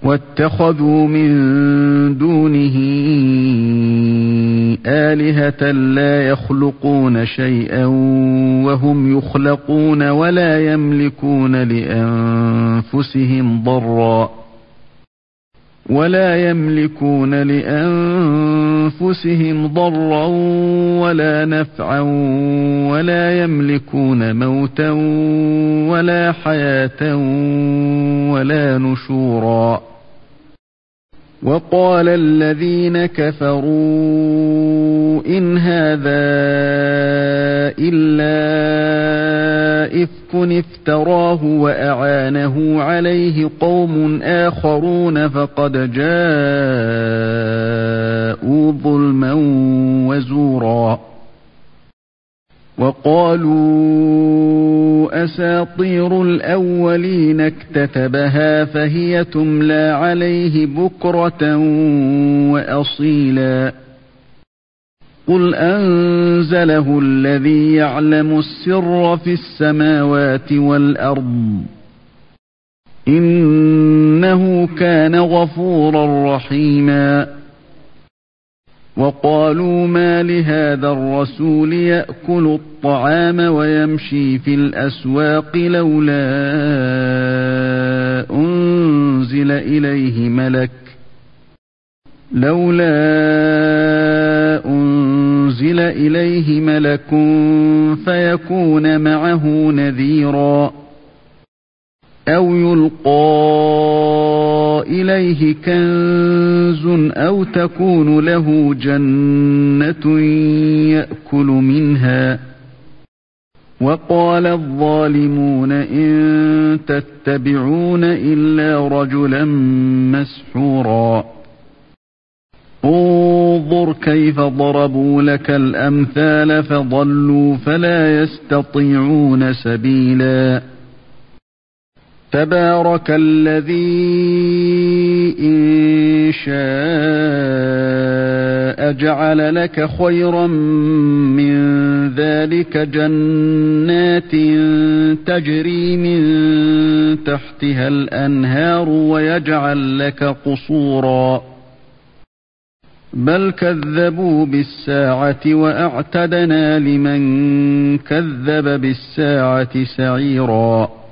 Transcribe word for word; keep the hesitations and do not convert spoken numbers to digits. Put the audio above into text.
واتخذوا من دونه آلهة لا يخلقون شيئا وهم يخلقون ولا يملكون لأنفسهم ضرا ولا يملكون لأنفسهم ضرا ولا نفعا ولا يملكون موتا ولا حياة ولا نشورا. وقال الذين كفروا إن هذا إلا إفك افتراه وأعانه عليه قوم آخرون فقد جاءوا ظلما وزورا. وقالوا أساطير الأولين اكتتبها فهي تملى عليه بكرة وأصيلا. قل أنزله الذي يعلم السر في السماوات والأرض إنه كان غفورا رحيما. وقالوا ما لهذا الرسول يأكل الطعام ويمشي في الأسواق لولا أنزل إليه ملك لولا أنزل إليه ملك فيكون معه نذيرا أو يلقى إليه كنز أو تكون له جنة يأكل منها. وقال الظالمون إن تتبعون إلا رجلا مسحورا. انظر كيف ضربوا لك الأمثال فضلوا فلا يستطيعون سبيلا. تبارك الذي إن شاء جعل لك خيرا من ذلك جنات تجري من تحتها الأنهار ويجعل لك قصورا. بل كذبوا بالساعة وأعتدنا لمن كذب بالساعة سعيرا.